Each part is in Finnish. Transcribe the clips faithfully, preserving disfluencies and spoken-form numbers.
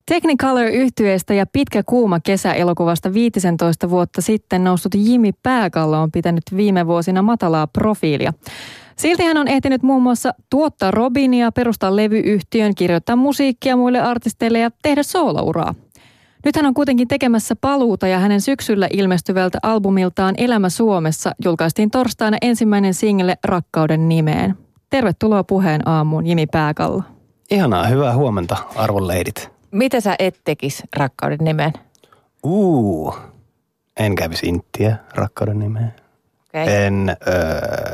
Technicolor-yhtyeestä ja Pitkä kuuma kesä -elokuvasta viisitoista vuotta sitten noussut Jimi Pääkallo on pitänyt viime vuosina matalaa profiilia. Silti hän on ehtinyt muun muassa tuottaa Robinia, perustaa levyyhtiön, kirjoittaa musiikkia muille artisteille ja tehdä soolouraa. Nyt hän on kuitenkin tekemässä paluuta ja hänen syksyllä ilmestyvältä albumiltaan Elämä Suomessa julkaistiin torstaina ensimmäinen single Rakkauden nimeen. Tervetuloa Puheen aamuun, Jimi Pääkallo. Ihanaa, hyvää huomenta, arvon leidit. Mitä sä et tekisi Rakkauden nimeen? Uu, en kävisi inttiä Rakkauden nimeen. Okay. En, öö,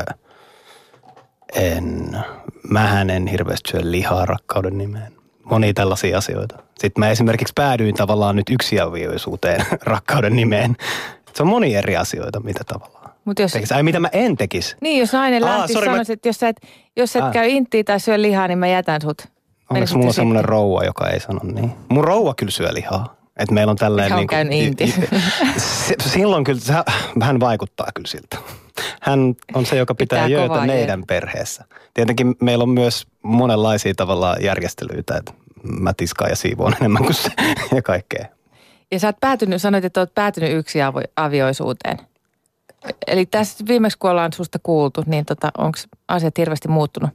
en, mähän en hirveästi syö lihaa Rakkauden nimeen. Monia tällaisia asioita. Sitten mä esimerkiksi päädyin tavallaan nyt yksiavioisuuteen Rakkauden nimeen. Se on monia eri asioita, mitä tavallaan. Mut jos... Ai mitä mä en tekisi? Niin, jos nainen lähtisi sanoisi, mä... että jos sä et, jos et Aa. käy inttiä tai syö lihaa, niin mä jätän sut. Onko mulla semmoinen rouva, joka ei sano niin? Mun rouva kyllä syö lihaa. Että meillä on tälleen Hän niin kuin... käyn inti. Silloin kyllä, hän vaikuttaa kyllä siltä. Hän on se, joka pitää, pitää jöötä meidän jö. perheessä. Tietenkin meillä on myös monenlaisia tavallaan järjestelyitä, että mä tiskaan ja siivoon enemmän kuin se ja kaikkea. Ja sä oot päätynyt, sanoit, että oot päätynyt yksi avioisuuteen. Eli tässä viimeksi, kun ollaan susta kuultu, niin tota, onko asiat hirveästi muuttunut?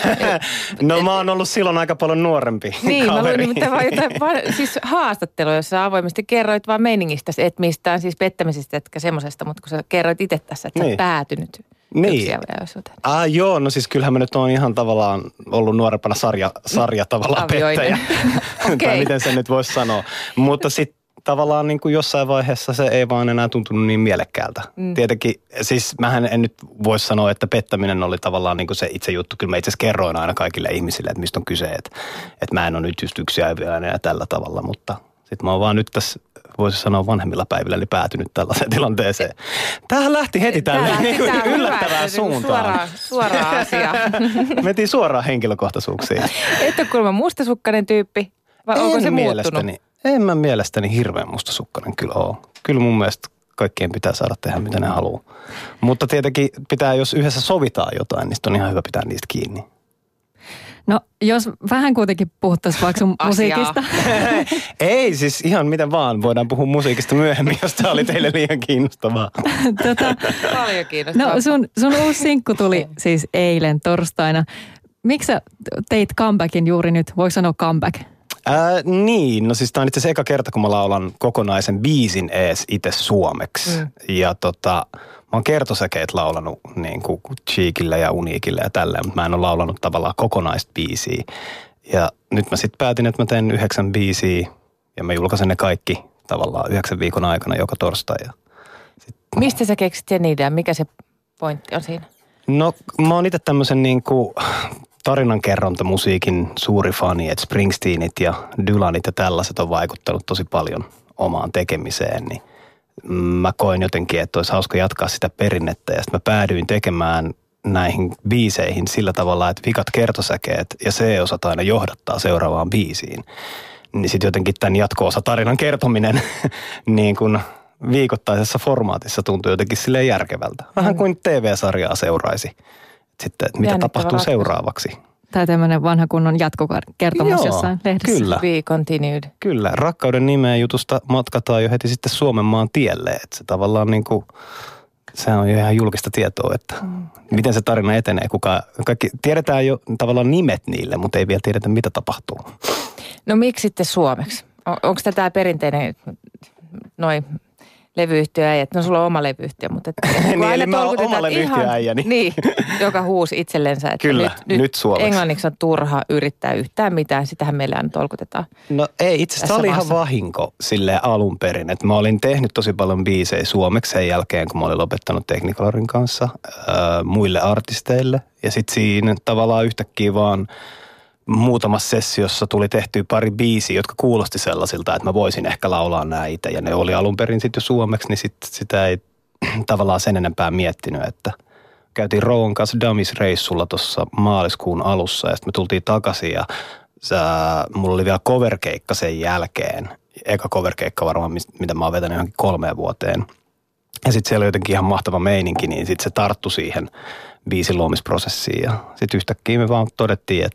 No mä oon ollut silloin aika paljon nuorempi Niin, kaveri. mä luin nimittäin vaan jotain, siis haastattelu, jossa avoimesti kerroit vaan meiningistä, et mistään siis pettämisestä, etkä semmosesta, mutta kun sä kerroit itse tässä, että niin. sä oot päätynyt niin. yksi avioisuuteen. Ah joo, no siis kyllähän mä nyt oon ihan tavallaan ollut nuorempana sarja, sarja tavallaan pettäjä. Okay. Tai miten sen nyt voisi sanoa. Mutta sitten tavallaan niin kuin jossain vaiheessa se ei vaan enää tuntunut niin mielekkäältä. Mm. Tietenkin, siis mähän en nyt voi sanoa, että pettäminen oli tavallaan niin kuin se itse juttu. Kyllä mä itse asiassa kerroin aina kaikille ihmisille, että mistä on kyse. Että, että mä en ole nyt just yksi ja tällä tavalla, mutta sitten mä oon vaan nyt tässä, voisi sanoa vanhemmilla päivillä, eli päätynyt tällaiseen tilanteeseen. Tämähän lähti heti tälle niin yllättävään suuntaan. Suoraan, suoraan asiaan. Mentiin suoraan henkilökohtaisuuksiin. Et ole kuulemma mustasukkainen tyyppi, vai en onko se mielestäni. muuttunut? En mä mielestäni hirveän mustasukkainen kyllä ole. Kyllä mun mielestä kaikkien pitää saada tehdä, mitä ne haluaa. Mutta tietenkin pitää, jos yhdessä sovitaan jotain, niin on ihan hyvä pitää niistä kiinni. No, jos vähän kuitenkin puhuttaisiin vaikka sun musiikista. Ei, siis ihan miten vaan. Voidaan puhua musiikista myöhemmin, jos tämä oli teille liian kiinnostavaa. tota, Paljon kiinnostavaa. No, sun, sun uusi sinkku tuli siis eilen torstaina. Miksi sä teit comebackin juuri nyt? Voiko sanoa comeback? Ää, niin, no siis tämä on itse asiassa eka kerta, kun mä laulan kokonaisen biisin ees itse suomeksi. Mm. Ja tota, mä oon kertosäkeet laulanut niin kuin Cheekillä ja Uniikillä ja tälleen, mutta mä en ole laulanut tavallaan kokonaista biisiä. Ja nyt mä sitten päätin, että mä teen yhdeksän biisiä ja mä julkaisen ne kaikki tavallaan yhdeksän viikon aikana joka torstai. Ja sit... Mistä sä keksit sen idean? Mikä se pointti on siinä? No mä oon itse tämmöisen niin kuin tarinankerrontamusiikin suuri fani, että Springsteenit ja Dylanit ja tällaiset on vaikuttanut tosi paljon omaan tekemiseen, niin mä koin jotenkin, että olisi hauska jatkaa sitä perinnettä ja sitten mä päädyin tekemään näihin biiseihin sillä tavalla, että vikat kertosäkeet ja C-osat aina johdattaa seuraavaan biisiin. Niin sitten jotenkin tämän jatko-osa tarinan kertominen niin kuin viikoittaisessa formaatissa tuntuu jotenkin silleen järkevältä. Vähän kuin T V-sarjaa seuraisi. Sitten, että mitä tapahtuu ratkaisu seuraavaksi. Tai tämmöinen vanha kunnon jatkokertomus Joo, jossain lehdessä. Kyllä. Be continued. Kyllä. Rakkauden nimeen jutusta matkataan jo heti sitten Suomen maan tielle. Että se tavallaan niin kuin, se on jo ihan julkista tietoa, että mm. miten se tarina etenee. Kuka, kaikki, tiedetään jo tavallaan nimet niille, mutta ei vielä tiedetä, mitä tapahtuu. No miksi sitten suomeksi? On, onko tämä perinteinen noin levyyhtiöäijät? No sulla on oma levyyhtiö, mutta... niin, eli mä oon oma levyyhtiöäijäni. Niin, joka huusi itsellensä, että Kyllä, nyt, nyt suomeksi. Englanniksi on turha yrittää yhtään mitään. Sitähän meillä aina tolkutetaan. No ei, itse asiassa oli ihan vahinko silleen alun perin. Että mä olin tehnyt tosi paljon biisejä suomeksi sen jälkeen, kun mä olin lopettanut Technicolorin kanssa äh, muille artisteille. Ja sitten siinä tavallaan yhtäkkiä vaan... Muutamassa sessiossa tuli tehtyä pari biisiä, jotka kuulosti sellaisilta, että mä voisin ehkä laulaa nämä itse. Ja ne oli alun perin sitten jo suomeksi, niin sit sitä ei tavallaan sen enempää miettinyt, että käytiin Rouan kanssa Dummies-reissulla tuossa maaliskuun alussa ja sitten me tultiin takaisin ja sä, mulla oli vielä coverkeikka sen jälkeen. Eka coverkeikka varmaan, mitä mä oon vetänyt johonkin kolmeen vuoteen. Ja sitten siellä oli jotenkin ihan mahtava meininki, niin sitten se tarttui siihen biisin luomisprosessiin ja sitten yhtäkkiä me vaan todettiin, että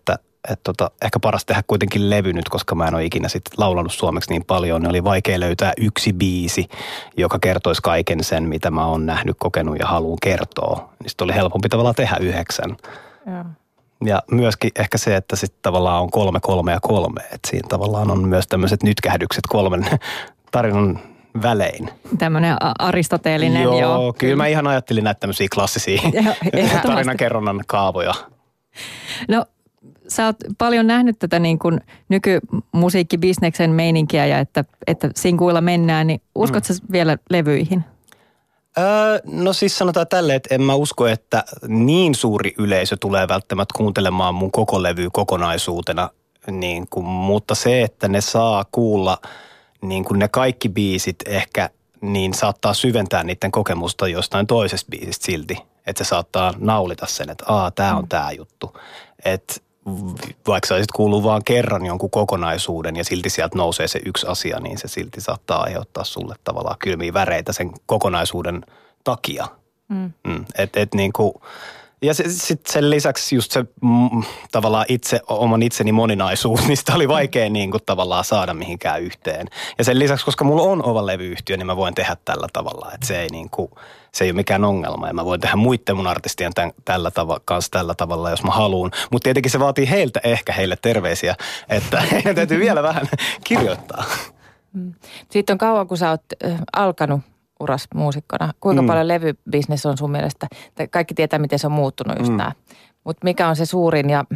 et tota, ehkä paras tehdä kuitenkin levy nyt, koska mä en ole ikinä sit laulanut suomeksi niin paljon. Ne oli vaikea löytää yksi biisi, joka kertoisi kaiken sen, mitä mä oon nähnyt, kokenut ja haluan kertoa. Niin sit oli helpompi tavallaan tehdä yhdeksän. Ja, ja myöskin ehkä se, että sitten tavallaan on kolme, kolme ja kolme. Että siinä tavallaan on myös tämmöiset nytkähdykset kolmen tarinan välein. Tämmöinen aristoteelinen. Joo, joo, kyllä mä ihan ajattelin näitä tämmöisiä klassisia tarinankerronnan kaavoja. No, sä oot paljon nähnyt tätä niin kuin nykymusiikkibisneksen meininkiä ja että, että sinkuilla mennään, niin uskotko mm. sä vielä levyihin? Öö, no siis sanotaan tälleen, että en mä usko, että niin suuri yleisö tulee välttämättä kuuntelemaan mun koko levyä kokonaisuutena, niin kuin, mutta se, että ne saa kuulla niin kuin ne kaikki biisit ehkä, niin saattaa syventää niiden kokemusta jostain toisesta biisistä silti. Että se saattaa naulita sen, että aa, tää on tää juttu. Että vaikka sä olisit kuullut vaan kerran jonkun kokonaisuuden ja silti sieltä nousee se yksi asia, niin se silti saattaa aiheuttaa sulle tavallaan kylmiä väreitä sen kokonaisuuden takia. Mm. Mm. Et, et niinku, ja sitten sen lisäksi just se mm, tavallaan itse, oman itseni moninaisuus, niin sitä oli vaikea niinku tavallaan saada mihinkään yhteen. Ja sen lisäksi, koska mulla on oma levyyhtiö, niin mä voin tehdä tällä tavalla, että se ei niinku, se ei ole mikään ongelma ja mä voin tehdä muiden mun artistien tämän, tällä tava, kanssa tällä tavalla, jos mä haluan. Mutta tietenkin se vaatii heiltä ehkä heille terveisiä, että heidän täytyy vielä vähän kirjoittaa. Siitä on kauan, kun sä oot äh, alkanut uras muusikkona. Kuinka mm. paljon levybisnes on sun mielestä? Kaikki tietää, miten se on muuttunut just mm. nämä. Mutta mikä on se suurin ja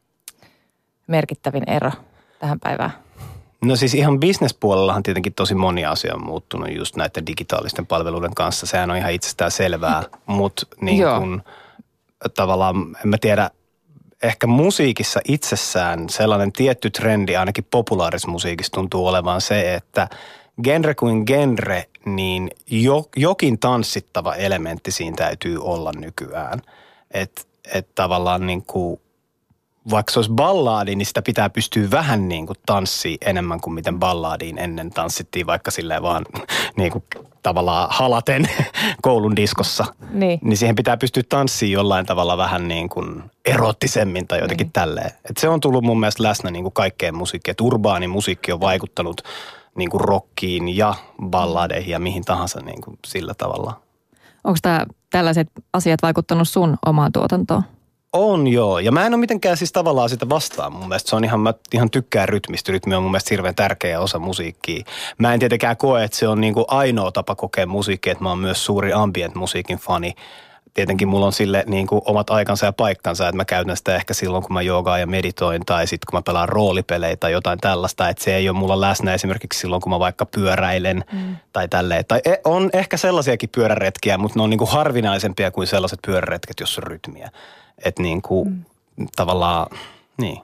merkittävin ero tähän päivään? No siis ihan bisnespuolellahan tietenkin tosi moni asia on muuttunut just näiden digitaalisten palveluiden kanssa. Sehän on ihan itsestään selvää, mutta niin kun tavallaan, en mä tiedä, ehkä musiikissa itsessään sellainen tietty trendi, ainakin populaarismusiikissa tuntuu olevan se, että genre kuin genre, niin jo, jokin tanssittava elementti siinä täytyy olla nykyään. Että et tavallaan niin kuin vaikka se olisi ballaadi, niin sitä pitää pystyä vähän niin kuin tanssiin enemmän kuin miten ballaadiin ennen tanssittiin, vaikka silleen vaan niin kuin tavallaan halaten koulun diskossa. Niin. Niin siihen pitää pystyä tanssiin jollain tavalla vähän niin kuin erottisemmin tai jotenkin niin. Tälleen. Et se on tullut mun mielestä läsnä niin kuin kaikkeen musiikkiin. Että urbaani musiikki on vaikuttanut niin kuin rockiin ja balladeihin ja mihin tahansa niin kuin sillä tavalla. Onko tämä tällaiset asiat vaikuttanut sun omaan tuotantoon? On joo, ja mä en ole mitenkään siis tavallaan sitä vastaan. Mun mielestä se on ihan, mä ihan tykkään rytmistä. Rytmi on mun mielestä hirveän tärkeä osa musiikkia. Mä en tietenkään koe, että se on niin kuin ainoa tapa kokea musiikkia, että mä oon myös suuri ambient-musiikin fani. Tietenkin mulla on sille niin kuin omat aikansa ja paikkansa, että mä käytän sitä ehkä silloin, kun mä joogaan ja meditoin tai sitten kun mä pelaan roolipelejä tai jotain tällaista, että se ei ole mulla läsnä esimerkiksi silloin, kun mä vaikka pyöräilen mm. tai tälleen. Tai on ehkä sellaisiakin pyöräretkiä, mutta ne on niin kuin harvinaisempia kuin sellaiset pyöräretket, jossa on rytmiä. Että niin kuin mm. tavallaan, niin.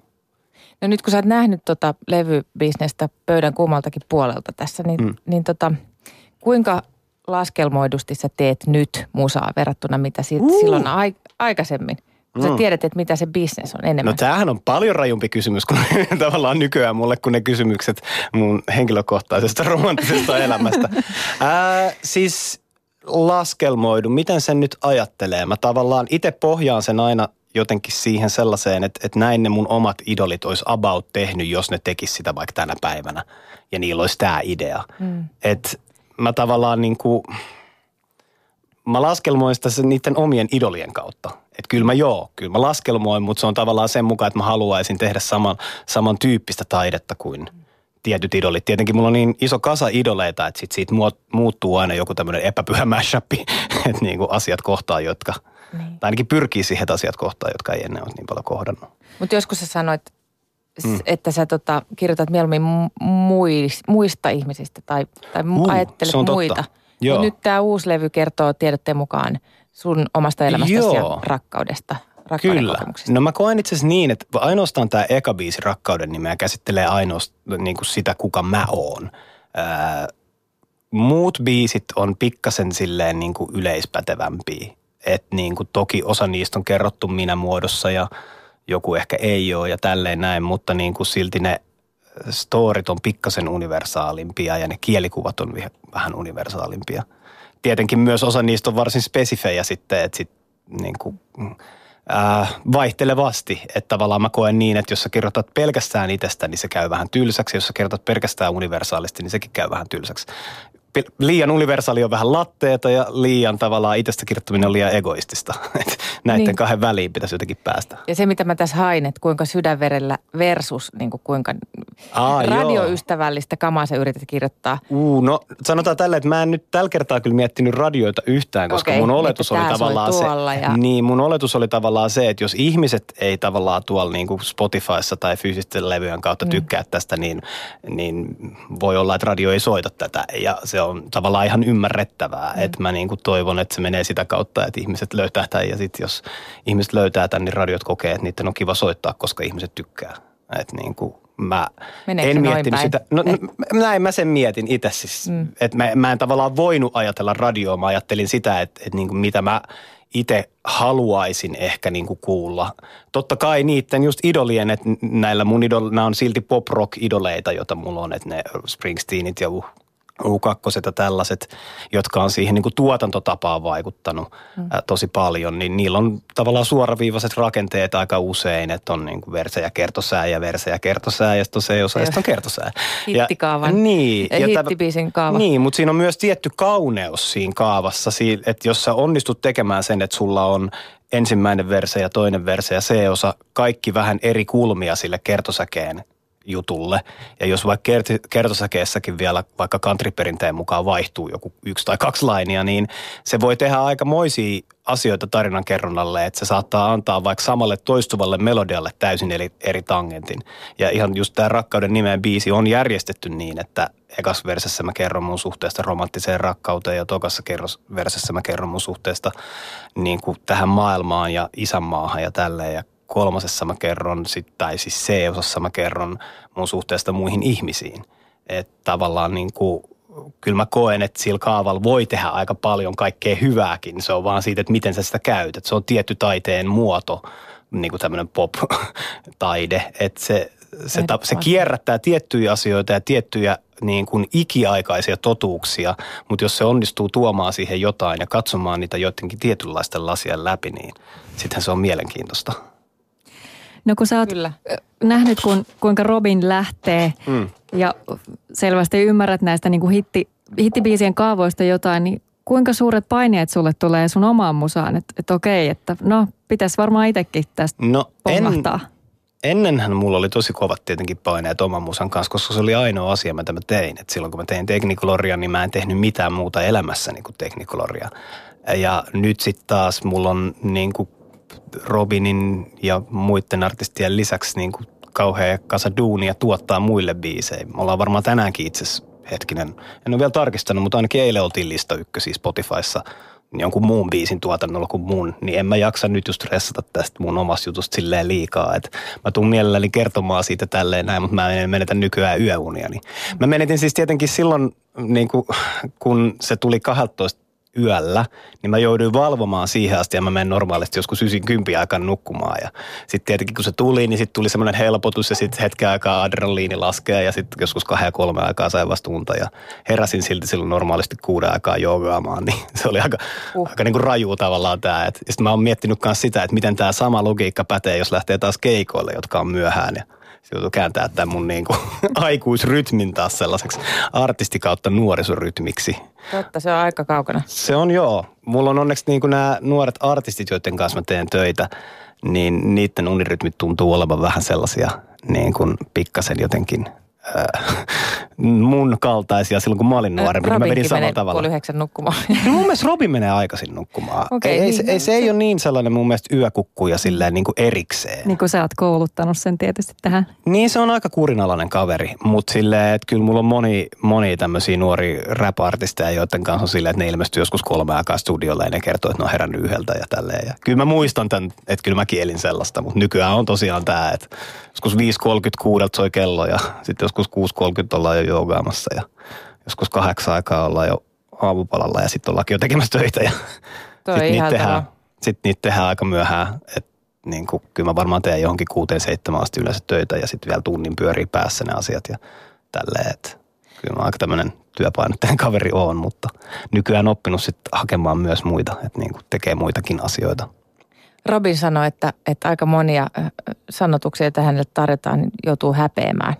No nyt kun sä oot nähnyt tota levybisnestä pöydän kummaltakin puolelta tässä, niin, mm. niin tota, kuinka laskelmoidusti sä teet nyt musaa verrattuna mitä sit uh. silloin ai, aikaisemmin? Kun mm. sä tiedät, että mitä se bisnes on enemmän. No tämähän on paljon rajumpi kysymys kuin tavallaan nykyään mulle, kun ne kysymykset mun henkilökohtaisesta romanttisesta elämästä. Ää, siis laskelmoidu, miten sen nyt ajattelee? Mä tavallaan itse pohjaan sen aina jotenkin siihen sellaiseen, että, että näin ne mun omat idolit olisi about tehnyt, jos ne tekis sitä vaikka tänä päivänä. Ja niillä olisi tää idea. Mm. Että mä tavallaan niin kuin, mä laskelmoin sitä sen niiden omien idolien kautta. Että kyllä mä joo, kyllä mä laskelmoin, mutta se on tavallaan sen mukaan, että mä haluaisin tehdä saman, saman tyyppistä taidetta kuin tietyt idolit. Tietenkin mulla on niin iso kasa idoleita, että sit siitä muuttuu aina joku tämmöinen epäpyhä mashup, että niinku asiat kohtaa, jotka, niin. tai ainakin pyrkii siihen, että asiat kohtaa, jotka ei ennen ole niin paljon kohdannut. Mutta joskus sä sanoit, mm. että sä tota, kirjoitat mieluummin muista ihmisistä tai, tai uh, ajattelet muita. Ja nyt tämä uusi levy kertoo tiedotteen mukaan sun omasta elämästäsi ja rakkaudesta. Kyllä. No mä koen itse asiassa niin, että ainoastaan tämä eka biisi Rakkauden nimeä käsittelee ainoastaan niin kuin sitä, kuka mä oon. Ää, muut biisit on pikkasen silleen niin kuin yleispätevämpiä. Että niin kuin toki osa niistä on kerrottu minä muodossa ja joku ehkä ei ole ja tälleen näin, mutta niin kuin silti ne storit on pikkasen universaalimpia ja ne kielikuvat on vähän universaalimpia. Tietenkin myös osa niistä on varsin spesifejä sitten, että sit niin kuin Äh, vaihtelevasti, että tavallaan mä koen niin, että jos sä kirjoitat pelkästään itsestä, niin se käy vähän tylsäksi. Jos sä kirjoitat pelkästään universaalisti, niin sekin käy vähän tylsäksi. Liian universaali on vähän latteeta ja liian tavallaan itsestä kirjoittaminen on liian egoistista. Näiden niin. kahden väliin pitäisi jotenkin päästä. Ja se, mitä mä tässä hain, että kuinka sydänverellä versus niin kuin kuinka Aa, radioystävällistä joo. kamaa sä yrität kirjoittaa. Uu, no sanotaan tällä, että mä en nyt tällä kertaa kyllä miettinyt radioita yhtään, koska Okei, mun oletus oli tavallaan se. Ja... Niin, mun oletus oli tavallaan se, että jos ihmiset ei tavallaan tuolla niin kuin Spotifyssa tai fyysisten levyjen kautta mm. tykkää tästä, niin, niin voi olla, että radio ei soita tätä. Ja se on tavallaan ihan ymmärrettävää, mm. että mä niin kuin toivon, että se menee sitä kautta, että ihmiset löytää tämän. Ja sitten jos ihmiset löytää tämän, niin radiot kokee, että niiden on kiva soittaa, koska ihmiset tykkää. Että niin kuin mä Meneekö en miettinyt päin? sitä. No, no näin mä sen mietin itse siis. Mm. Että mä, mä en tavallaan voinut ajatella radioa. Mä ajattelin sitä, että, että niin kuin mitä mä itse haluaisin ehkä niin kuin kuulla. Totta kai niiden just idolien, että näillä mun idol, nämä on silti pop-rock-idoleita, joita mulla on, että ne Springsteenit ja uh. U kaksi ja tällaiset, jotka on siihen niin kuin tuotantotapaan vaikuttanut mm. ä, tosi paljon, niin niillä on tavallaan suoraviivaiset rakenteet aika usein, että on niin kuin verse ja kertosää ja verse ja kertosää ja sitten on se osa ja sitten on kertosää. Hittikaavan, ja, niin, ja hittibiisin kaava. Niin, mutta siinä on myös tietty kauneus siinä kaavassa, että jos sä onnistut tekemään sen, että sulla on ensimmäinen verse ja toinen verse ja C-osa, kaikki vähän eri kulmia sille kertosäkeen jutulle. Ja jos vaikka kertosäkeessäkin vielä vaikka countryperinteen mukaan vaihtuu joku yksi tai kaksi lainia, niin se voi tehdä aikamoisia asioita tarinan kerronnalle, että se saattaa antaa vaikka samalle toistuvalle melodialle täysin eri, eri tangentin. Ja ihan just tämä Rakkauden nimeen biisi on järjestetty niin, että ekas versessä mä kerron mun suhteesta romanttiseen rakkauteen ja tokassa versessä mä kerron mun suhteesta niin kuin tähän maailmaan ja isänmaahan ja tälleen ja kolmasessa mä kerron, sit, tai siis C-osassa mä kerron mun suhteesta muihin ihmisiin. Että tavallaan niin kuin, kyllä mä koen, että sillä kaavalla voi tehdä aika paljon kaikkea hyvääkin. Se on vaan siitä, että miten sä sitä käytät. Se on tietty taiteen muoto, niin kuin tämmöinen pop-taide. Että se, se, ta, se kierrättää tiettyjä asioita ja tiettyjä niin kuin ikiaikaisia totuuksia, mutta jos se onnistuu tuomaan siihen jotain ja katsomaan niitä joidenkin tietynlaisten lasien läpi, niin sittenhän se on mielenkiintoista. No kun sä oot Kyllä. nähnyt, kun, kuinka Robin lähtee mm. ja selvästi ymmärrät näistä niin kuin hitti, hittibiisien kaavoista jotain, niin kuinka suuret paineet sulle tulee sun omaan musaan? Että et okei, että no pitäisi varmaan itsekin tästä no, pomahtaa. En, ennenhän mulla oli tosi kovat tietenkin paineet oman musan kanssa, koska se oli ainoa asia, mitä mä tein. Et silloin kun mä tein Technicoloria, niin mä en tehnyt mitään muuta elämässäni kuin Technicoloria. Ja nyt sitten taas mulla on niin kuin Robinin ja muiden artistien lisäksi niin kuin kauhea kasa duunia tuottaa muille biisejä. Me ollaan varmaan tänäänkin itse asiassa hetkinen, en ole vielä tarkistanut, mutta ainakin eilen oltiin lista ykkösiä Spotifyssa jonkun muun biisin tuotannolla kuin mun, niin en mä jaksa nyt just stressata tästä mun omasta jutusta silleen liikaa, että mä tuun mielelläni kertomaan siitä tälleen näin, mutta mä en menetä nykyään yöunia. Niin. Mä menetin siis tietenkin silloin, niin kuin, kun se tuli kaksitoista yöllä, niin mä jouduin valvomaan siihen asti ja mä menen normaalisti joskus ysin kympiä aikaan nukkumaan. Ja sitten tietenkin kun se tuli, niin sitten tuli semmoinen helpotus ja sitten hetken aikaa adrenaliini laskee ja sitten joskus kahden ja kolme aikaa sai vasta unta ja heräsin silti silloin normaalisti kuuden aikaa joogaamaan, niin se oli aika, uh. aika niin kuin raju tavallaan tämä. Ja sitten mä oon miettinyt myös sitä, että miten tämä sama logiikka pätee, jos lähtee taas keikoille, jotka on myöhään ja se joutuu kääntää tämän mun niin kuin aikuisrytmin taas sellaiseksi artisti kautta nuorisorytmiksi. Totta, se on aika kaukana. Se on joo. Mulla on onneksi niin kuin nämä nuoret artistit, joiden kanssa mä teen töitä, niin niiden unirytmit tuntuu olevan vähän sellaisia niin kuin pikkasen jotenkin äh, mun kaltaisia silloin, kun mä olin nuorempi. Robinkin niin mä menin samalla tavalla. Puoli yhdeksän nukkumaan. No mun mielestä Robin menee aikaisin nukkumaan. Okay, ei, niin, ei, ei, se ei ole niin sellainen mun mielestä yökukkuja silleen niin kuin erikseen. Niin kuin sä oot kouluttanut sen tietysti tähän. Niin se on aika kurinalainen kaveri, mutta silleen, että kyllä mulla on moni, moni tämmöisiä nuoria rap-artisteja, joiden kanssa on silleen, että ne ilmestyy joskus kolme aikaa studiolle ja ne kertoo, että ne on herännyt yhdeltä ja tälleen. Ja kyllä mä muistan tämän, että kyllä mä kielin sellaista, mutta nykyään on tosiaan tämä, että joskus viisi kolmekymmentäkuusi soi kello ja sitten joskus kuusi kolmekymmentä ollaan jo joogaamassa ja joskus kahdeksan aikaa ollaan jo aamupalalla ja sitten ollaankin jo tekemässä töitä ja sitten niitä, tehdään, sit niitä tehdään aika myöhään. Että niin kuin, kyllä mä varmaan teen johonkin kuuteen seitsemän asti yleensä töitä ja sitten vielä tunnin pyörii päässä ne asiat ja tälleen. Että kyllä mä aika tämmöinen työpainotteinen kaveri oon, mutta nykyään oppinut sitten hakemaan myös muita, että niin kuin tekee muitakin asioita. Robin sanoi, että, että aika monia sanotuksia, joita hänelle tarjotaan, niin joutuu häpeämään.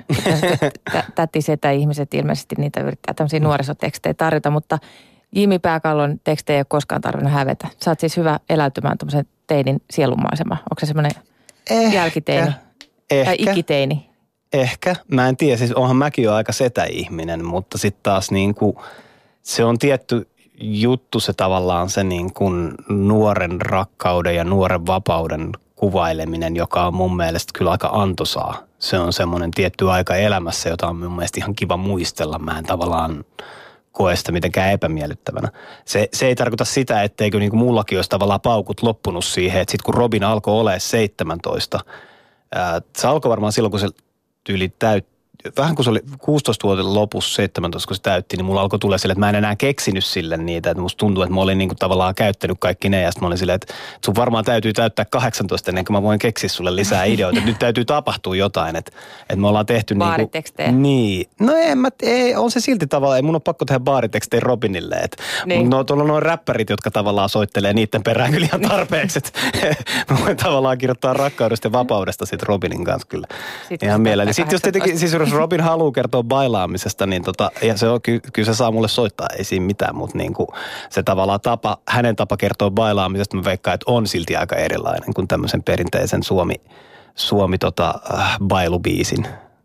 Tätisetä ihmiset ilmeisesti niitä yrittää tämmöisiä nuorisotekstejä tarjota, mutta Jimi Pääkallon tekstejä ei ole koskaan tarvinnut hävetä. Sä oot siis hyvä eläytymään tämmöisen teinin sielunmaisema. Onko se semmoinen jälkiteini? Ehkä. Tai ikiteini? Ehkä. Mä en tiedä, siis onhan mäkin jo aika setäihminen, mutta sitten taas niin kuin, se on tietty juttu se tavallaan se niin kuin nuoren rakkauden ja nuoren vapauden kuvaileminen, joka on mun mielestä kyllä aika antoisaa. Se on semmoinen tietty aika elämässä, jota on mun mielestä ihan kiva muistella. Mä en tavallaan koe sitä mitenkään epämiellyttävänä. Se, se ei tarkoita sitä, etteikö niin kuin mullakin olisi tavallaan paukut loppunut siihen, että sitten kun Robin alkoi olemaan seitsemäntoista, ää, se alkoi varmaan silloin, kun se tyyli täytti, vähän kun se oli kuusitoista vuoden lopussa, seitsemäntoista kun se täytti, niin mulla alkoi tulla sille, että mä en enää keksinyt sille niitä. Että musta tuntuu, että mä olin niin kuin tavallaan käyttänyt kaikki ne ja sitten mä olin silleen, että sun varmaan täytyy täyttää kahdeksantoista ennen kuin mä voin keksiä sulle lisää ideoita. Nyt täytyy tapahtua jotain, että, että me ollaan tehty niin kuin... Baaritekstejä. Niin. No en mä, ei, on se silti tavallaan, ei mun ole pakko tehdä baaritekstejä Robinille. Että niin. No tuolla on noin räppärit, jotka tavallaan soittelee niiden perään kyllä ihan tarpeeksi. Että mä voin tavallaan kirjoittaa rakkaudesta ja vapaudesta sitten Robinin kanssa kyllä. Sitten ihan mielelläni. Sitten jos tietenkin, siis jos Robin haluaa kertoa bailaamisesta, niin tota, ja se on, ky, kyllä se saa mulle soittaa, ei siinä mitään, mutta niin kuin se tavallaan tapa, hänen tapa kertoa bailaamisesta, mä veikkaan, että on silti aika erilainen kuin tämmöisen perinteisen Suomi, Suomi tota, äh, bailubiisin.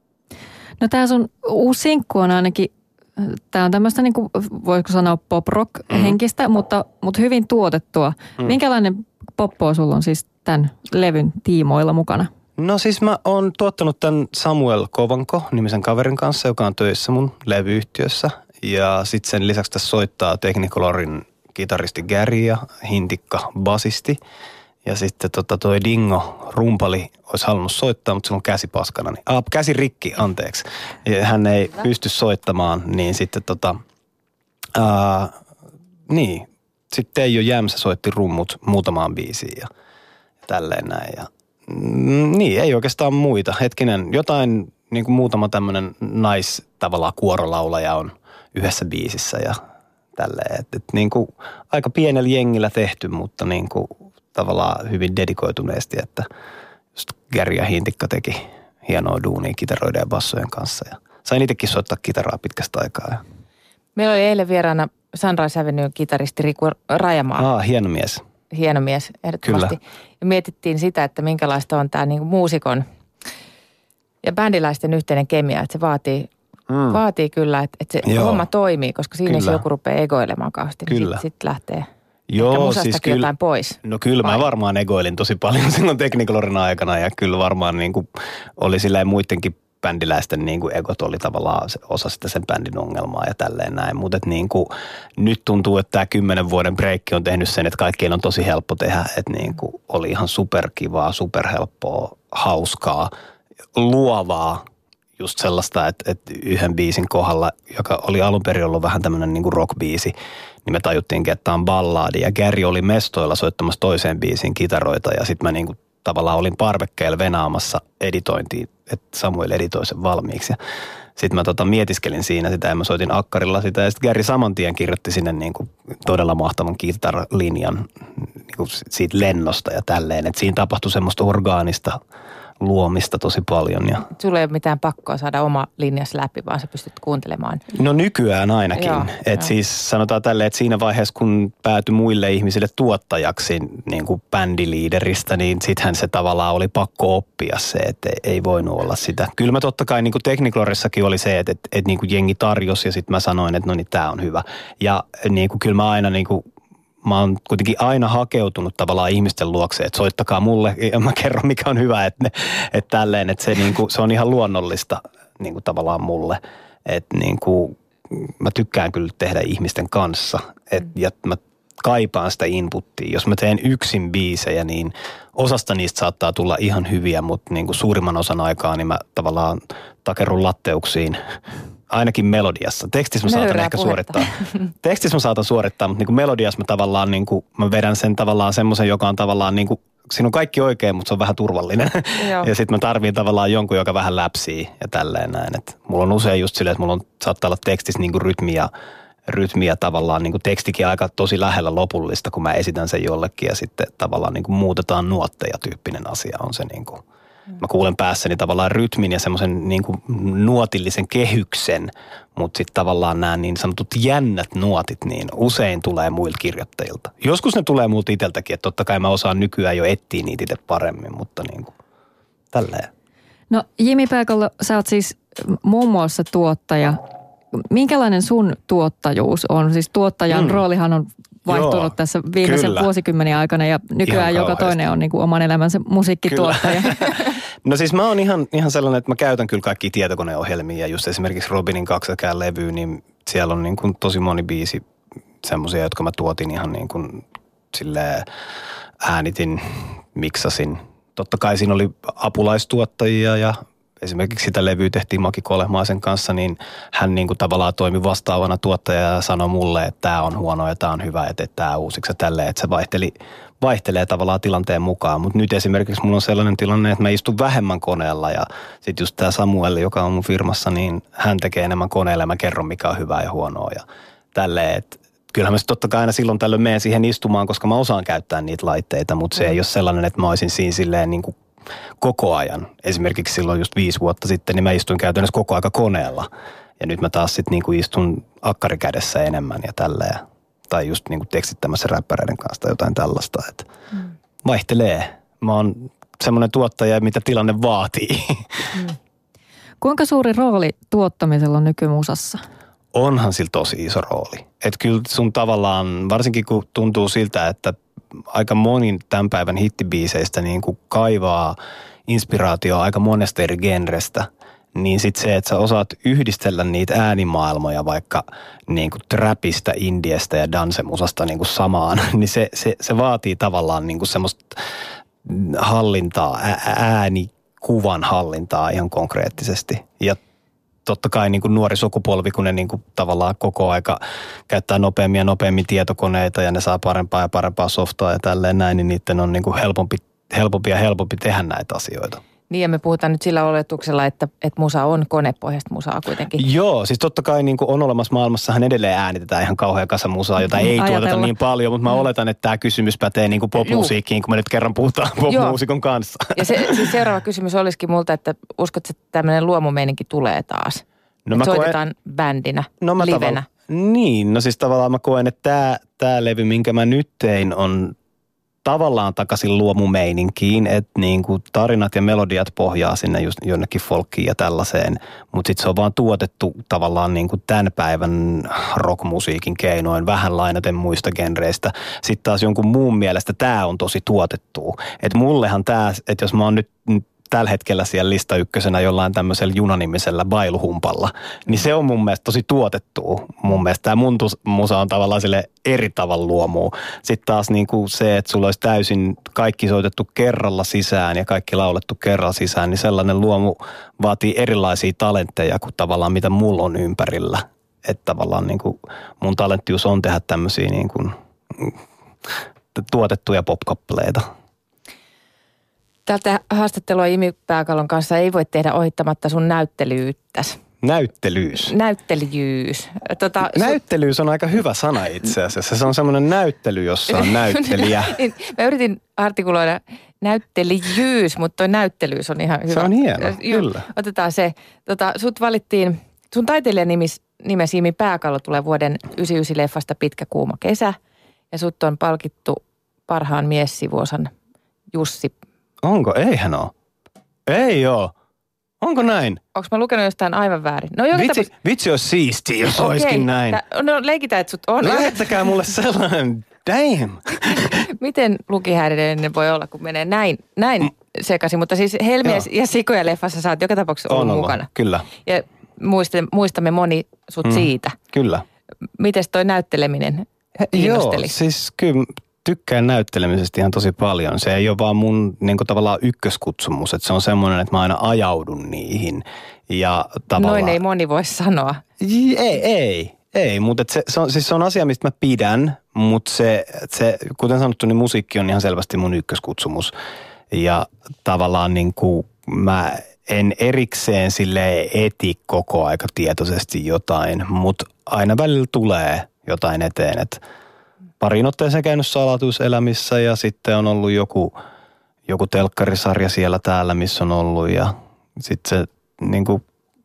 No tää sun uusi sinkku on ainakin, tää on tämmöistä niin kuin, voisiko sanoa pop-rock-henkistä, mm. mutta, mutta hyvin tuotettua. Mm. Minkälainen poppoa sulla on siis tämän levyn tiimoilla mukana? No siis mä oon tuottanut tämän Samuel Kovanko-nimisen kaverin kanssa, joka on töissä mun levyyhtiössä. Ja sitten sen lisäksi tässä soittaa Technicolorin kitaristi Gary ja Hintikka basisti. Ja sitten tota toi Dingo rumpali olisi halunnut soittaa, mutta sillä on käsi paskana. Niin, ah, käsi rikki, anteeksi. Ja hän ei pysty soittamaan, niin sitten tota, ää, niin. Sitten Teijo Jämsä soitti rummut muutamaan biisiin ja tälleen näin. Ja, mm, niin, ei oikeastaan muita. Hetkinen, jotain niin kuin muutama tämmöinen nais tavallaan kuorolaulaja on yhdessä biisissä ja tälleen. Et, et, niin kuin aika pienellä jengillä tehty, mutta niin kuin tavallaan hyvin dedikoituneesti, että just Gary ja Hintikka teki hienoa duunia kitaroiden ja bassojen kanssa. Ja sain itsekin soittaa kitaraa pitkästä aikaa. Ja. Meillä oli eilen vieraana Sunrise Avenuen kitaristi Riku Rajamaa. Ah, hieno mies. Hieno mies, ehdottomasti. Kyllä. Ja mietittiin sitä, että minkälaista on tämä niinku muusikon ja bändiläisten yhteinen kemia, että se vaatii, mm. vaatii kyllä, että, että se Joo. homma toimii, koska siinä kyllä. jos joku rupeaa egoilemaan kauheasti, niin sitten sit lähtee Joo, siis kyllä, jotain pois. No kyllä Vai? Mä varmaan egoilin tosi paljon silloin Technicolorin aikana ja kyllä varmaan niin kuin oli silleen muidenkin bändiläisten niin kuin egot oli tavallaan osa sitä sen bändin ongelmaa ja tälleen näin. Mutta niin kuin, nyt tuntuu, että tämä kymmenen vuoden breikki on tehnyt sen, että kaikkien on tosi helppo tehdä. Että niin kuin oli ihan superkivaa, superhelppoa, hauskaa, luovaa. Just sellaista, että, että yhden biisin kohdalla, joka oli alun perin ollut vähän tämmöinen niin kuin rock-biisi, niin me tajuttiinkin, että tämä on ballaadi. Ja Gary oli mestoilla soittamassa toiseen biisiin kitaroita ja sitten mä niin kuin tavallaan olin parvekkeella venaamassa editointiin, että Samuel editoi sen valmiiksi. Sitten mä tota mietiskelin siinä sitä ja mä soitin akkarilla sitä ja sitten Gary saman tien kirjoitti sinne niin kuin todella mahtavan kitaralinjan niin kuin siitä lennosta ja tälleen. Että siinä tapahtui semmoista orgaanista luomista tosi paljon. Ja sulla ei ole mitään pakkoa saada oma linjas läpi, vaan sä pystyt kuuntelemaan. No nykyään ainakin. Että siis sanotaan tälleen, että siinä vaiheessa, kun päätyi muille ihmisille tuottajaksi niin kuin bändiliideristä, niin sittenhän se tavallaan oli pakko oppia se, että ei voinut olla sitä. Kyllä mä totta kai niin kuin Technicolorissakin oli se, että, että, että niin kuin jengi tarjosi ja sitten mä sanoin, että no niin, tää on hyvä. Ja niin kuin kyllä mä aina niin kuin mä oon kuitenkin aina hakeutunut tavallaan ihmisten luokse, että soittakaa mulle ja mä kerron mikä on hyvä, että, ne, että tälleen, että se, niin kuin, se on ihan luonnollista niin kuin tavallaan mulle, että niin kuin, mä tykkään kyllä tehdä ihmisten kanssa et, ja mä kaipaan sitä inputtia. Jos mä teen yksin biisejä, niin osasta niistä saattaa tulla ihan hyviä, mutta niin kuin suurimman osan aikaa niin mä tavallaan takerun latteuksiin. Ainakin melodiassa. Tekstissä mä saatan Nöyrää ehkä puhetta. suorittaa. Tekstissä mä saatan suorittaa, mutta niin kuin melodiassa mä tavallaan niin kuin, mä vedän sen tavallaan semmoisen, joka on tavallaan niin kuin, siinä on kaikki oikein, mutta se on vähän turvallinen. Ja sitten mä tarviin tavallaan jonkun, joka vähän läpsii ja tälleen näin. Et mulla on usein just silleen, että mulla on, saattaa olla tekstissä niin kuin rytmi ja rytmiä tavallaan, niin kuin tekstikin aika tosi lähellä lopullista, kun mä esitän sen jollekin ja sitten tavallaan niin kuin muutetaan nuotteja tyyppinen asia on se niin kuin, mä kuulen päässäni tavallaan rytmin ja semmoisen niin kuin nuotillisen kehyksen, mutta sitten tavallaan nämä niin sanotut jännät nuotit, niin usein tulee muilta kirjoittajilta. Joskus ne tulee muilta itseltäkin, että totta kai mä osaan nykyään jo etsiä niitä itse paremmin, mutta niin kuin tälleen. No Jimi Pääkallo, sä oot siis muun muassa tuottaja. Minkälainen sun tuottajuus on? Siis tuottajan mm. roolihan on vaihtunut Joo, tässä viimeisen kyllä. vuosikymmenen aikana ja nykyään joka toinen on niin kuin oman elämänsä musiikkituottaja. No siis mä oon ihan, ihan sellainen, että mä käytän kyllä kaikkia tietokoneohjelmia ja just esimerkiksi Robinin kaksikään levy, niin siellä on niin kuin tosi moni biisi semmoisia, jotka mä tuotin ihan niin kuin silleen äänitin, miksasin. Totta kai siinä oli apulaistuottajia ja esimerkiksi sitä levyä tehtiin Maki Kolehmaisen kanssa, niin hän niin kuin tavallaan toimi vastaavana tuottajana ja sanoi mulle, että tämä on huono ja tämä on hyvä, että tämä uusiksi ja tälleen, että se vaihteli, vaihtelee tavallaan tilanteen mukaan. Mutta nyt esimerkiksi mulla on sellainen tilanne, että mä istun vähemmän koneella ja sitten just tämä Samuel, joka on mun firmassa, niin hän tekee enemmän koneella ja mä kerron, mikä on hyvää ja huonoa ja tälleen, että kyllähän mä totta kai aina silloin tällöin menen siihen istumaan, koska mä osaan käyttää niitä laitteita, mutta se ei ole sellainen, että mä olisin siinä silleen niin kuin koko ajan. Esimerkiksi silloin just viisi vuotta sitten, niin mä istuin käytännössä koko aika koneella. Ja nyt mä taas sitten niin kuin istun akkarikädessä enemmän ja tälleen. Tai just niin kuin tekstittämässä räppäreiden kanssa tai jotain tällaista. Että mm. vaihtelee. Mä oon semmoinen tuottaja, mitä tilanne vaatii. Mm. Kuinka suuri rooli tuottamisella on nykymusassa? Onhan sillä tosi iso rooli. Että kyllä sun tavallaan, varsinkin kun tuntuu siltä, että aika monin tämän päivän hittibiiseistä niin kuin kaivaa inspiraatioa aika monesta eri genrestä, niin sitten se, että sä osaat yhdistellä niitä äänimaailmoja vaikka niin kuin trapista, indiestä ja dansemusasta niin kuin samaan, niin se, se, se vaatii tavallaan niin kuin semmoista hallintaa, äänikuvan hallintaa ihan konkreettisesti. Ja totta kai niin kuin nuori sukupolvi, kun ne niin kuin tavallaan koko aika käyttää nopeammin ja nopeammin tietokoneita ja ne saa parempaa ja parempaa softaa ja tälleen näin, niin niiden on niin kuin helpompi, helpompi ja helpompi tehdä näitä asioita. Niin ja me puhutaan nyt sillä oletuksella, että, että musa on konepohjaista musaa kuitenkin. Joo, siis totta kai niin kuin on olemassa maailmassahan edelleen äänitetään ihan kauhean kasa musaa, jota ei Ajatella. tuoteta niin paljon, mutta mä oletan, että tämä kysymys pätee niin kuin popmusiikkiin, kun me nyt kerran puhutaan popmuusikon kanssa. Ja se, siis seuraava kysymys olisikin multa, että uskotko, että tämmöinen luomumeininki tulee taas? No mä soitetaan koen, bändinä, no mä livenä. Tavalla, niin, no siis tavallaan mä koen, että tämä, tämä levy, minkä mä nyt tein, on tavallaan takaisin luomumeininkiin, että niin kuin tarinat ja melodiat pohjaa sinne just jonnekin folkkiin ja tällaiseen, mutta sitten se on vaan tuotettu tavallaan niin kuin tämän päivän rockmusiikin keinoin, vähän lainaten muista genreistä. Sitten taas jonkun muun mielestä tämä on tosi tuotettu. Että mullehan tämä, että jos mä oon nyt tällä hetkellä siellä lista ykkösenä jollain tämmöisellä junanimisellä bailuhumpalla, niin se on mun mielestä tosi tuotettu. Mun mielestä tämä mun musa on tavallaan sille eri tavalla luomuu. Sitten taas niin kuin se, että sulla olisi täysin kaikki soitettu kerralla sisään ja kaikki laulettu kerralla sisään, niin sellainen luomu vaatii erilaisia talentteja kuin tavallaan mitä mulla on ympärillä. Että tavallaan niin kuin mun talenttius on tehdä tämmöisiä niin kuin tuotettuja pop-kappaleita. Tältä haastattelua Jimi Pääkallon kanssa ei voi tehdä ohittamatta sun näyttelyyttäsi. Näyttelyys. Näyttelijyys. Tota, Näyttelyys on aika hyvä sana itse asiassa. Se on semmoinen näyttely, jossa on näyttelijä. Mä yritin artikuloida näyttelijyys, mutta toi näyttelyys on ihan hyvä. Se on hieno, kyllä. Otetaan se. Tota, sut valittiin, sun taiteilijan nimesi Jimi Pääkallo tulee vuoden yhdeksänkymmentäyhdeksän-leffasta Pitkä kuuma kesä. Ja sut on palkittu parhaan miessivuosan Jussi. Onko? Eihän ole. Ei oo. Onko näin? Onko mä lukenut jostain aivan väärin? No, joka vitsi, tapauks... vitsi olisi siistiä, jos okay. olisikin näin. Tää, no leikitään, että sut on. Lähettäkää mulle sellainen, damn. Miten lukihäiriöinen voi olla, kun menee näin, näin sekaisin? Mutta siis Helmiä ja Sikoja leffassa sä oot joka tapauksessa ollut, ollut mukana. Kyllä. Ja muistamme moni sut mm, siitä. Kyllä. Mites toi näytteleminen kiinnosteli? Joo, siis kyllä tykkään näyttelemisestä ihan tosi paljon. Se ei ole vaan mun niin kuin tavallaan ykköskutsumus, että se on semmoinen, että mä aina ajaudun niihin. Ja tavallaan... Noin ei moni voi sanoa. Ei, ei, ei, mutta se, se, on, siis se on asia, mistä mä pidän, mutta se, se, kuten sanottu, niin musiikki on ihan selvästi mun ykköskutsumus. Ja tavallaan niin kuin mä en erikseen silleen eti koko aika tietoisesti jotain, mutta aina välillä tulee jotain eteen. Et parin otteeseen käynyt salatuiselämissä ja sitten on ollut joku, joku telkkarisarja siellä täällä, missä on ollut ja sitten se niinku,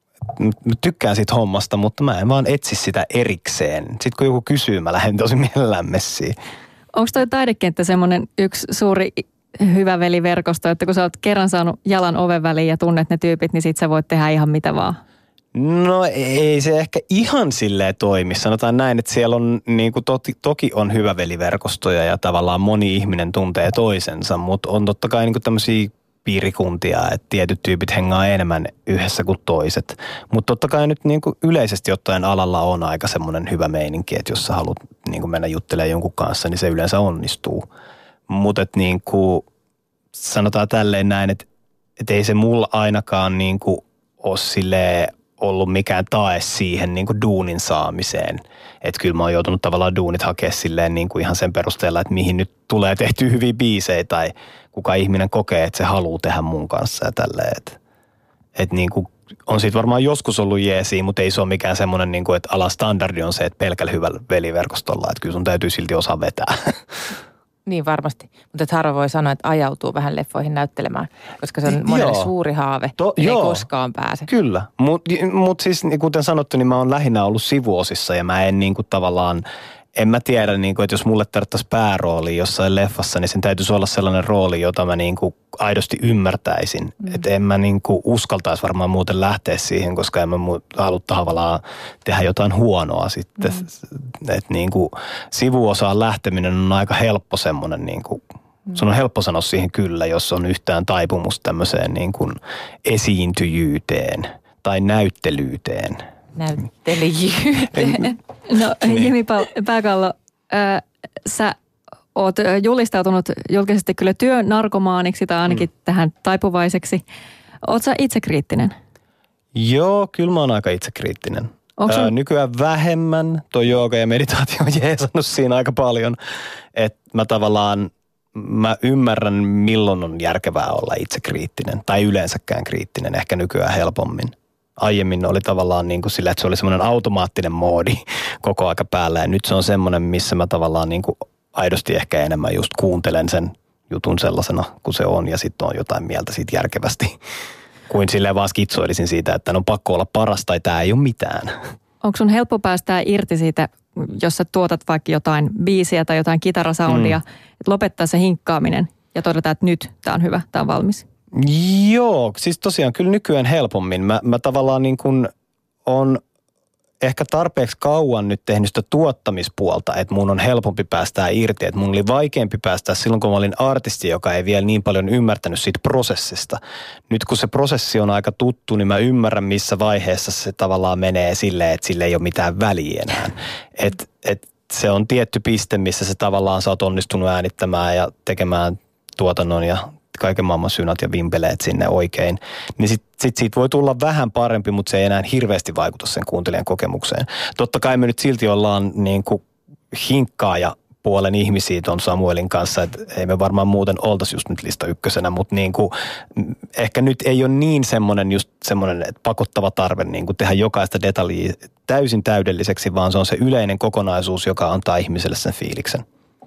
mä tykkään siitä hommasta, mutta mä en vaan etsi sitä erikseen. Sitten kun joku kysyy, mä lähden tosi mielellään messiin. Onko toi taidekenttä semmoinen yksi suuri hyvä veliverkosto, että kun sä oot kerran saanut jalan oven väliin ja tunnet ne tyypit, niin sit sä voit tehdä ihan mitä vaan? No ei se ehkä ihan silleen toimi. Sanotaan näin, että siellä on niin kuin toki, toki on hyvä veliverkostoja ja tavallaan moni ihminen tuntee toisensa, mutta on totta kai niin kuin tämmöisiä piirikuntia, että tietyt tyypit hengaa enemmän yhdessä kuin toiset. Mutta totta kai nyt niin kuin yleisesti ottaen alalla on aika semmoinen hyvä meininki, että jos sä haluat niin kuin mennä juttelemaan jonkun kanssa, niin se yleensä onnistuu. Mutta niin kuin sanotaan tälleen näin, että et ei se mulla ainakaan niin kuin ole silleen ollut mikään tae siihen niin kuin duunin saamiseen. Että kyllä mä oon joutunut tavallaan duunit hakea silleen niin kuin ihan sen perusteella, että mihin nyt tulee tehty hyviä biisejä tai kuka ihminen kokee, että se haluaa tehdä mun kanssa ja tälleen. Että et niin kuin on siitä varmaan joskus ollut jeesiä, mutta ei se ole mikään semmoinen, niin kuin, että alan standardi on se, että pelkällä hyvällä veliverkostolla. Että kyllä sun täytyy silti osaa vetää. Niin varmasti, mutta harva voi sanoa, että ajautuu vähän leffoihin näyttelemään, koska se on monelle joo. suuri haave, to, ei joo. koskaan pääse. Kyllä, mutta mut siis kuten sanottu, niin mä oon lähinnä ollut sivuosissa ja mä en niin kuin tavallaan, en mä tiedä, niin kuin, että jos mulle tarvittaisi päärooli jossain leffassa, niin sen täytyisi olla sellainen rooli, jota mä niin kuin aidosti ymmärtäisin. Mm. Että en mä niin kuin uskaltaisi varmaan muuten lähteä siihen, koska en mä halua tavallaan tehdä jotain huonoa sitten. Mm. Että niin kuin sivuosaan lähteminen on aika helppo semmoinen, niin kuin, mm. sun on helppo sanoa siihen kyllä, jos on yhtään taipumus tämmöiseen niin kuin esiintyjyyteen tai näyttelyyteen. Näyttelijyyteen. No Jimi Pääkallo, äh, sä oot julistautunut julkisesti kyllä työnarkomaaniksi tai ainakin mm. tähän taipuvaiseksi. Oot sä itsekriittinen? Joo, kyllä mä oon aika itsekriittinen. Sun... Äh, nykyään vähemmän. Tuo jooga ja meditaatio on jeesannut siinä aika paljon. Että mä tavallaan, mä ymmärrän milloin on järkevää olla itsekriittinen tai yleensäkään kriittinen, ehkä nykyään helpommin. Aiemmin oli tavallaan niin kuin sillä, että se oli semmoinen automaattinen moodi koko aika päällä. Ja nyt se on semmoinen, missä mä tavallaan niin kuin aidosti ehkä enemmän just kuuntelen sen jutun sellaisena kuin se on. Ja sitten on jotain mieltä siitä järkevästi. Kuin silleen vaan skitsoilisin siitä, että on pakko olla paras tai tämä ei ole mitään. Onko sun helppo päästää irti siitä, jos sä tuotat vaikka jotain biisiä tai jotain kitarasoundia, mm. että lopettaa se hinkkaaminen ja todeta, että nyt tämä on hyvä, tämä on valmis? Joo, siis tosiaan kyllä nykyään helpommin. Mä, mä tavallaan niin kuin on ehkä tarpeeksi kauan nyt tehnyt sitä tuottamispuolta, että mun on helpompi päästää irti. Että mun oli vaikeampi päästää silloin, kun mä olin artisti, joka ei vielä niin paljon ymmärtänyt siitä prosessista. Nyt kun se prosessi on aika tuttu, niin mä ymmärrän, missä vaiheessa se tavallaan menee silleen, että sille ei ole mitään väliä enää. Että et se on tietty piste, missä se tavallaan sä oot onnistunut äänittämään ja tekemään tuotannon ja kaiken maailman synat ja vimpeleet sinne oikein, niin sitten sit siitä voi tulla vähän parempi, mutta se ei enää hirveästi vaikuta sen kuuntelijan kokemukseen. Totta kai me nyt silti ollaan niin kuin hinkkaaja puolen ihmisiä ton Samuelin kanssa, että ei me varmaan muuten oltaisi just nyt lista ykkösenä, mutta niin kuin, ehkä nyt ei ole niin semmoinen just semmoinen pakottava tarve niin kuin tehdä jokaista detaljia täysin täydelliseksi, vaan se on se yleinen kokonaisuus, joka antaa ihmiselle sen fiiliksen.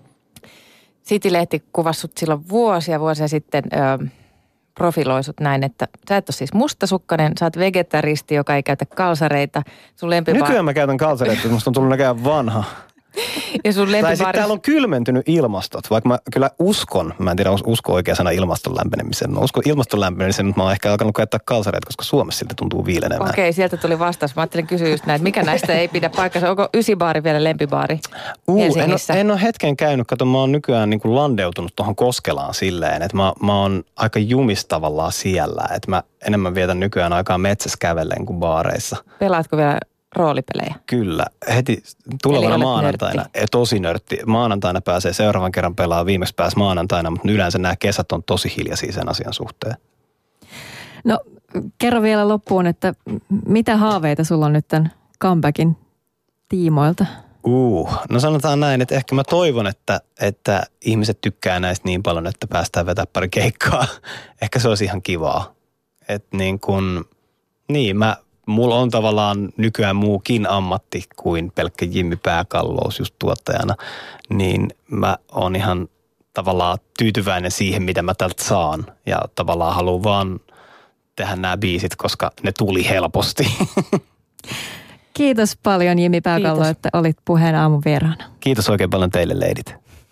City-lehti kuvasi sut silloin vuosia vuosia sitten ö, profiloisut näin, että sä et ole siis mustasukkainen, sä oot vegetaristi, joka ei käytä kalsareita. Sun lempibaari... Nykyään mä käytän kalsareita, musta on tullut näkään vanha. Ja sun lempibaari... Tai sitten täällä on kylmentynyt ilmastot, vaikka mä kyllä uskon, mä en tiedä usko oikea sana ilmaston lämpenemiseen. Mä uskon ilmaston lämpenemiseen, mutta mä oon ehkä alkanut käyttää kalsareita, koska Suomessa siltä tuntuu viilenevää. Okei, okay, sieltä tuli vastaus. Mä ajattelin kysyä just näin, että mikä näistä ei pidä paikkansa. Onko Ysibaari vielä lempibaari uh, Helsingissä? En, en ole hetken käynyt, kato mä oon nykyään niin kuin landeutunut tuohon Koskelaan silleen, että mä, mä oon aika jumis tavallaan siellä, että mä enemmän vietän nykyään aikaa metsässä kävellen kuin baareissa. Pelaatko vielä roolipelejä? Kyllä. Heti tulevana maanantaina, nörtti. tosi nörtti, maanantaina pääsee seuraavan kerran pelaa, viimeksi pääsi maanantaina, mutta yleensä nämä kesät on tosi hiljaisia sen asian suhteen. No kerro vielä loppuun, että mitä haaveita sulla on nyt tämän comebackin tiimoilta? Uh, no sanotaan näin, että ehkä mä toivon, että, että ihmiset tykkää näistä niin paljon, että päästään vetämään pari keikkaa. Ehkä se olisi ihan kivaa. Että niin kun, niin mä, mulla on tavallaan nykyään muukin ammatti kuin pelkkä Jimmy Pääkallous just tuottajana, niin mä oon ihan tavallaan tyytyväinen siihen, mitä mä tältä saan. Ja tavallaan haluan vaan tehdä nämä biisit, koska ne tuli helposti. Kiitos paljon Jimmy Pääkallo, Kiitos. Että olit Puheen aamun vieraana. Kiitos oikein paljon teille, leidit.